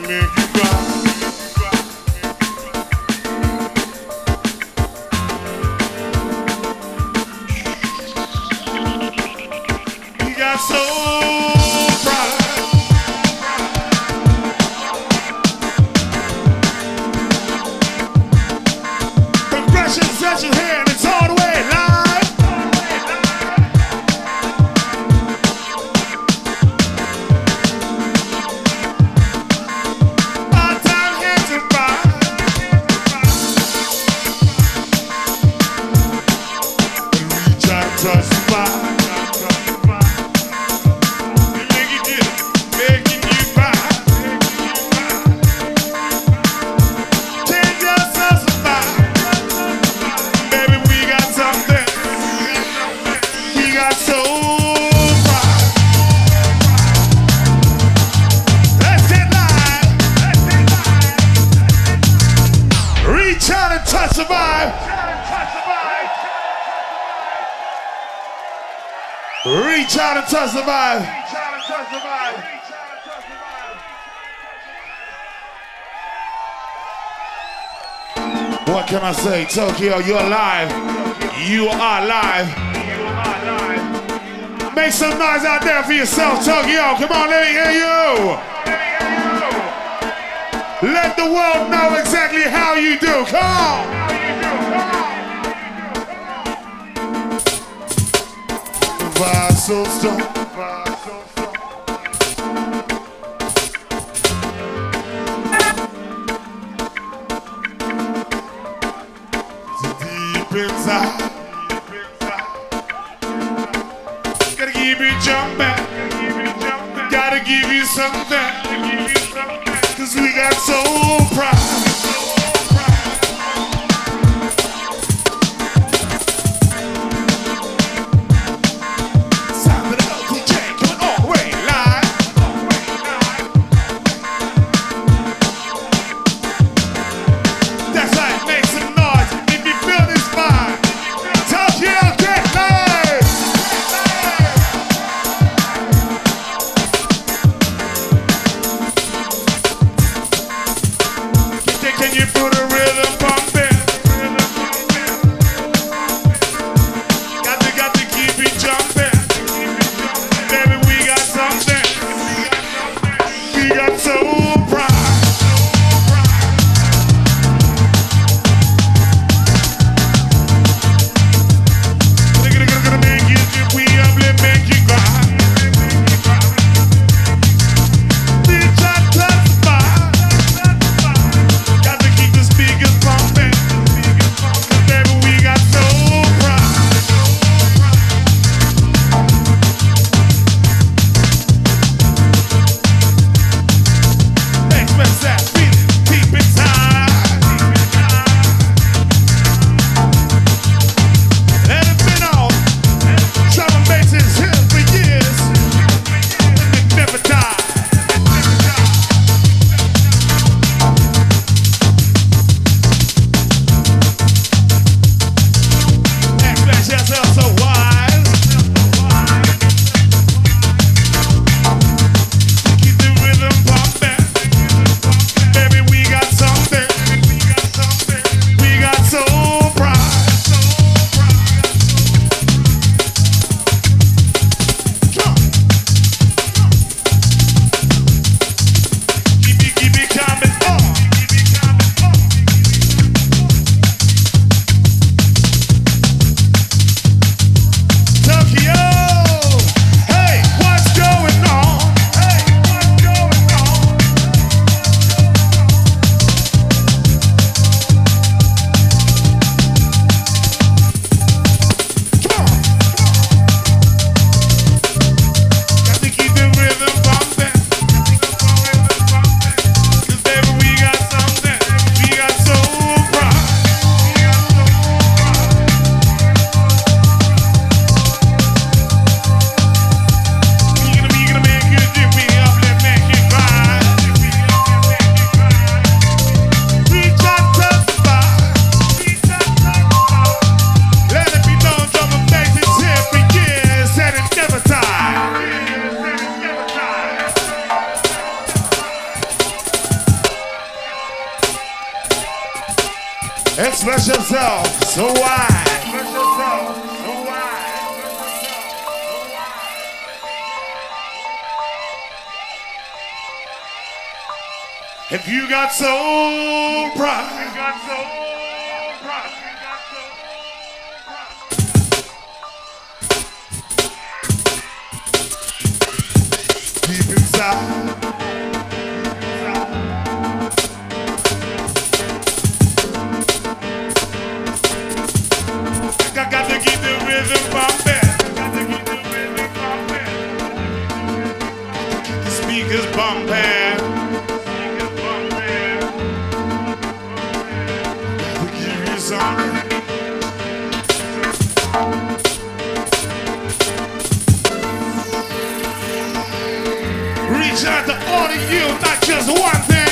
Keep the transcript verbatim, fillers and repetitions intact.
make you cry. He got so proud. Progression session here and it's all the way live. Our time hands are by. Reach out, touch the fire. Survive. Reach out and touch survive. What can I say? Tokyo, you're alive. You are live. Make some noise out there for yourself, Tokyo. Come on, let me hear you. Let the world know exactly how you do. Come on. Vibe so strong. Vibe so strong. So deep inside. Gotta keep it jumping. Gotta give you something. Cause we got so proud. Sound of the L T J coming all the way live. That's right, make some noise if you feel this vibe. Tokyo, get live. Can you put a rhythm pumping? Got to, got to keep it jumping. Baby, we got something. We got so proud. Gonna, gonna, gonna make you dip, we up, let make you cry. Reach out, touch the fire. Got to keep this Express yourself so wide. Express yourself so wide. If you got soul pride, you got soul pride, you got soul pride. Deep inside. I got to keep the rhythm bumping. Got to keep the rhythm bumping. Keep the speakers bumping. Speakers bumping. Got to give you something. Reach out to all of you, not just one thing.